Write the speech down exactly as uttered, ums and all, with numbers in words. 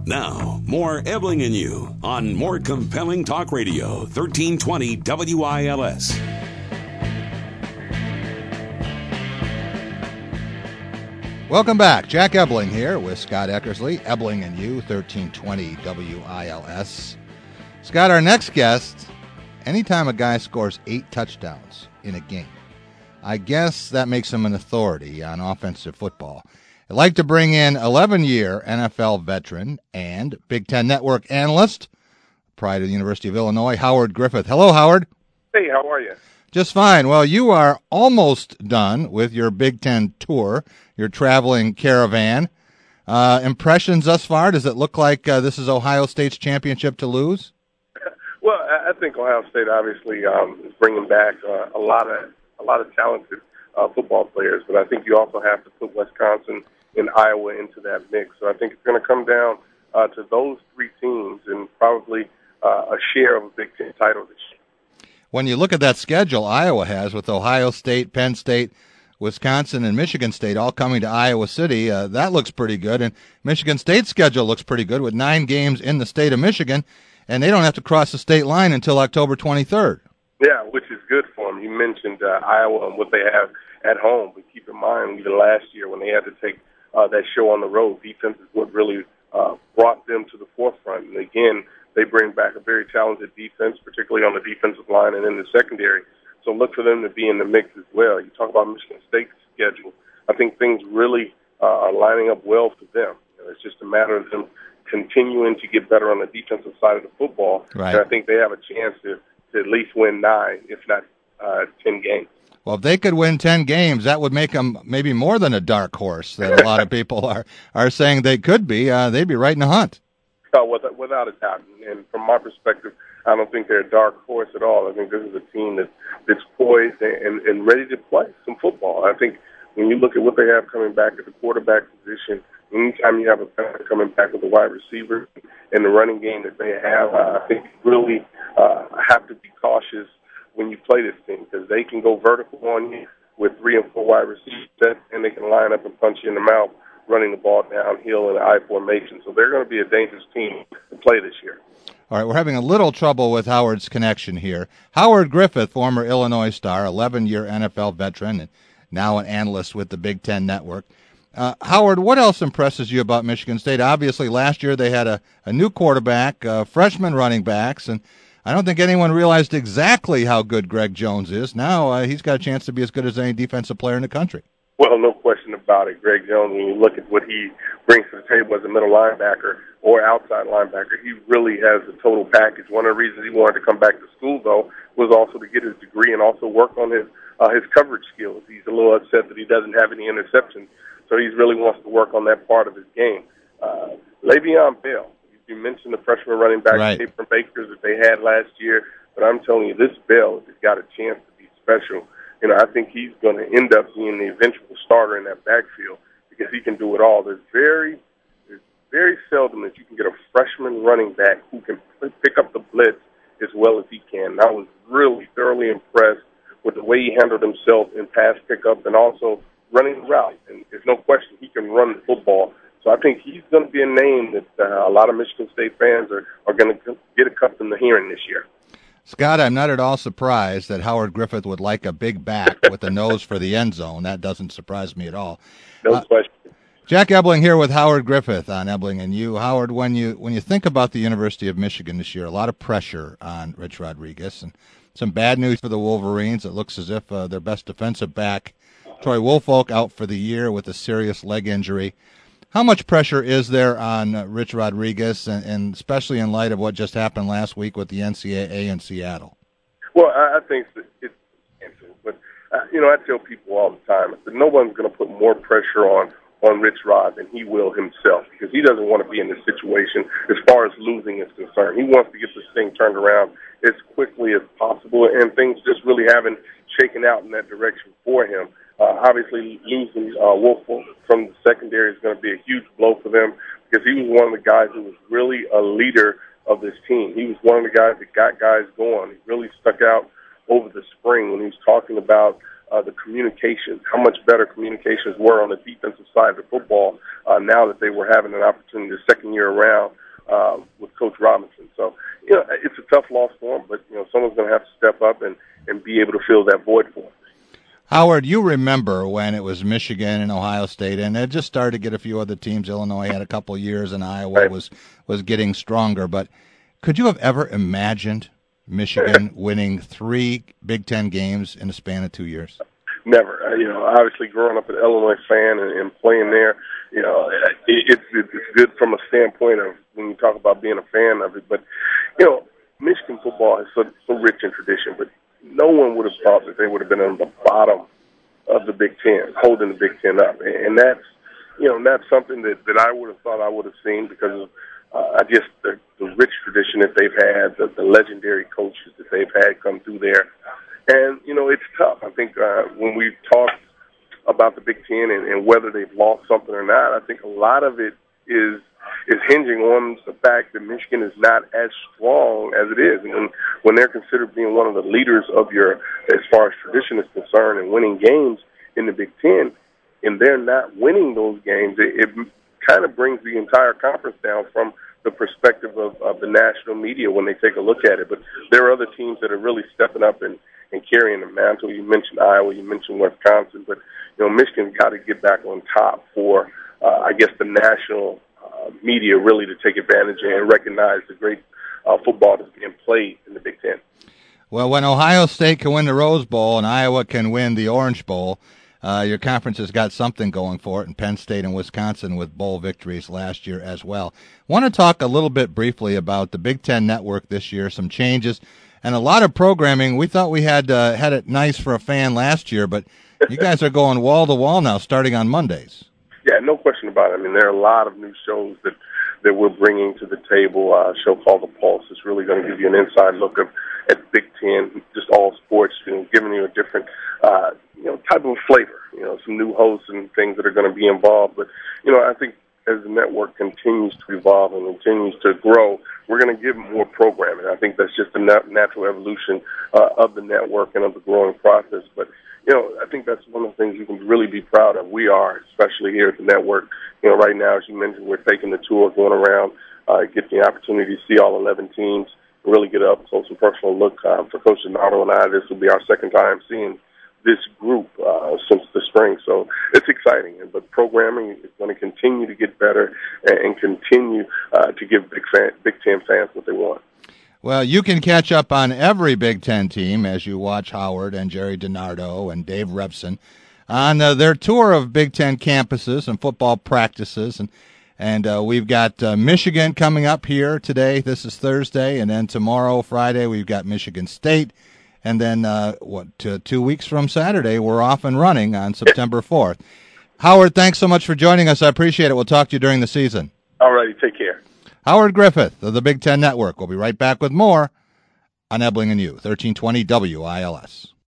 Now, more Ebling and You on more compelling talk radio, thirteen twenty W I L S. Welcome back. Jack Ebling here with Scott Eckersley, Ebling and You, thirteen twenty W I L S. Scott, our next guest, anytime a guy scores eight touchdowns in a game, I guess that makes him an authority on offensive football. I'd like to bring in eleven-year N F L veteran and Big Ten Network analyst, pride of the University of Illinois, Howard Griffith. Hello, Howard. Hey, how are you? Just fine. Well, you are almost done with your Big Ten tour, your traveling caravan. Uh, impressions thus far? Does it look like uh, this is Ohio State's championship to lose? Well, I think Ohio State obviously um, is bringing back uh, a lot of a lot of talented uh, football players, but I think you also have to put Wisconsin and Iowa into that mix. So I think it's going to come down uh, to those three teams and probably uh, a share of a Big Ten title this year. When you look at that schedule Iowa has with Ohio State, Penn State, Wisconsin, and Michigan State all coming to Iowa City, uh, that looks pretty good. And Michigan State's schedule looks pretty good with nine games in the state of Michigan, and they don't have to cross the state line until October twenty-third. Yeah, which is good for them. You mentioned uh, Iowa and what they have at home, but keep in mind, even last year when they had to take uh, that show on the road, defense is what really uh, brought them to the forefront. And again, they bring back a very talented defense, particularly on the defensive line and in the secondary. So look for them to be in the mix as well. You talk about Michigan State's schedule. I think things really uh, are lining up well for them. You know, it's just a matter of them continuing to get better on the defensive side of the football. Right. And I think they have a chance to, to at least win nine, if not uh, ten games. Well, if they could win ten games, that would make them maybe more than a dark horse that a lot of people are, are saying they could be. Uh, they'd be right in the hunt. Uh, without, without a doubt. And from my perspective, I don't think they're a dark horse at all. I think this is a team that, that's poised and, and ready to play some football. I think when you look at what they have coming back at the quarterback position, anytime you have a player coming back with a wide receiver and the running game that they have, uh, I think you really uh, have to be cautious when you play this team because they can go vertical on you with three and four wide receivers, and they can line up and punch you in the mouth running the ball downhill in the I formation. So they're going to be a dangerous team to play this year. All right, we're having a little trouble with Howard's connection here. Howard Griffith, former Illinois star, eleven-year N F L veteran, and now an analyst with the Big Ten Network. Uh, Howard, what else impresses you about Michigan State? Obviously, last year they had a, a new quarterback, uh, freshman running backs, and I don't think anyone realized exactly how good Greg Jones is. Now uh, he's got a chance to be as good as any defensive player in the country. Well, no question about it. Greg Jones, when you look at what he brings to the table as a middle linebacker or outside linebacker, he really has a total package. One of the reasons he wanted to come back to school, though, was also to get his degree and also work on his uh, his coverage skills. He's a little upset that he doesn't have any interceptions, so he really wants to work on that part of his game. Uh, Le'Veon Bell, you mentioned the freshman running back, right, from Bakers that they had last year, but I'm telling you, this Bell has got a chance to be special. You know, I think he's going to end up being the eventual starter in that backfield because he can do it all. There's very, there's very seldom that you can get a freshman running back who can pick up the blitz as well as he can. And I was really thoroughly impressed with the way he handled himself in pass pickup and also running the route. And there's no question he can run the football. So I think he's going to be a name that uh, a lot of Michigan State fans are, are going to get accustomed to hearing this year. Scott, I'm not at all surprised that Howard Griffith would like a big back with a nose for the end zone. That doesn't surprise me at all. No uh, question. Jack Ebling here with Howard Griffith on Ebling and You. Howard, when you when you think about the University of Michigan this year, a lot of pressure on Rich Rodriguez and some bad news for the Wolverines. It looks as if uh, their best defensive back, Troy Woolfolk, out for the year with a serious leg injury. How much pressure is there on uh, Rich Rodriguez, and, and especially in light of what just happened last week with the N C double A in Seattle? Well, I, I think it's answer, but uh, you know, I tell people all the time that no one's going to put more pressure on on Rich Rod than he will himself because he doesn't want to be in this situation as far as losing is concerned. He wants to get this thing turned around as quickly as possible, and things just really haven't shaken out in that direction for him. Uh, obviously, losing uh, Wolf from the secondary is going to be a huge blow for them because he was one of the guys who was really a leader of this team. He was one of the guys that got guys going. He really stuck out over the spring when he was talking about uh, the communications, how much better communications were on the defensive side of the football uh, now that they were having an opportunity the second year around uh, with Coach Robinson. So, you know, it's a tough loss for them, but, you know, someone's going to have to step up and, and be able to fill that void for them. Howard, you remember when it was Michigan and Ohio State, and it just started to get a few other teams. Illinois had a couple of years, and Iowa right. was was getting stronger. But could you have ever imagined Michigan winning three Big Ten games in a span of two years? Never. Uh, you know, obviously growing up an Illinois fan and, and playing there, you know, it, it's it's good from a standpoint of when you talk about being a fan of it. But, you know, Michigan football is so, so rich in tradition, but no one would have thought that they would have been on the bottom of the Big Ten, holding the Big Ten up. And that's, you know, that's something that, that I would have thought I would have seen because of uh, just the, the rich tradition that they've had, the, the legendary coaches that they've had come through there. And, you know, it's tough. I think uh, when we talk about the Big Ten and, and whether they've lost something or not, I think a lot of it is is hinging on the fact that Michigan is not as strong as it is. And when, when they're considered being one of the leaders of your, as far as tradition is concerned, and winning games in the Big Ten, and they're not winning those games, it, it kind of brings the entire conference down from the perspective of, of the national media when they take a look at it. But there are other teams that are really stepping up and, and carrying the mantle. You mentioned Iowa, you mentioned Wisconsin, but, you know, Michigan's got to get back on top for, uh, I guess, the national uh, media really to take advantage and recognize the great uh, football that's being played in the Big Ten. Well, when Ohio State can win the Rose Bowl and Iowa can win the Orange Bowl, uh, your conference has got something going for it, and Penn State and Wisconsin with bowl victories last year as well. Want to talk a little bit briefly about the Big Ten Network this year, some changes, and a lot of programming. We thought we had uh, had it nice for a fan last year, but you guys are going wall-to-wall now starting on Mondays. Yeah, no question about it. I mean, there are a lot of new shows that, that we're bringing to the table. Uh, a show called The Pulse is really going to give you an inside look of, at Big Ten, just all sports, you know, giving you a different, uh, you know, type of flavor, you know, some new hosts and things that are going to be involved. But, you know, I think as the network continues to evolve and continues to grow, we're going to give more programming. I think that's just a nat- natural evolution uh, of the network and of the growing process. But, you know, I think that's one of the things you can really be proud of. We are, especially here at the network. You know, right now, as you mentioned, we're taking the tour, going around, uh, get the opportunity to see all eleven teams, really get up close and personal look. Uh, for Coach Donato and I, this will be our second time seeing this group uh, since the spring. So it's exciting. But programming is going to continue to get better and, and continue uh, to give Big, fan, Big Ten fans what they want. Well, you can catch up on every Big Ten team as you watch Howard and Jerry DiNardo and Dave Revson on uh, their tour of Big Ten campuses and football practices. And and uh, we've got uh, Michigan coming up here today. This is Thursday. And then tomorrow, Friday, we've got Michigan State. And then, uh, what, two, two weeks from Saturday, we're off and running on September fourth. Howard, thanks so much for joining us. I appreciate it. We'll talk to you during the season. All righty. Take care. Howard Griffith of the Big Ten Network. We'll be right back with more on Ebling and You, thirteen twenty W I L S.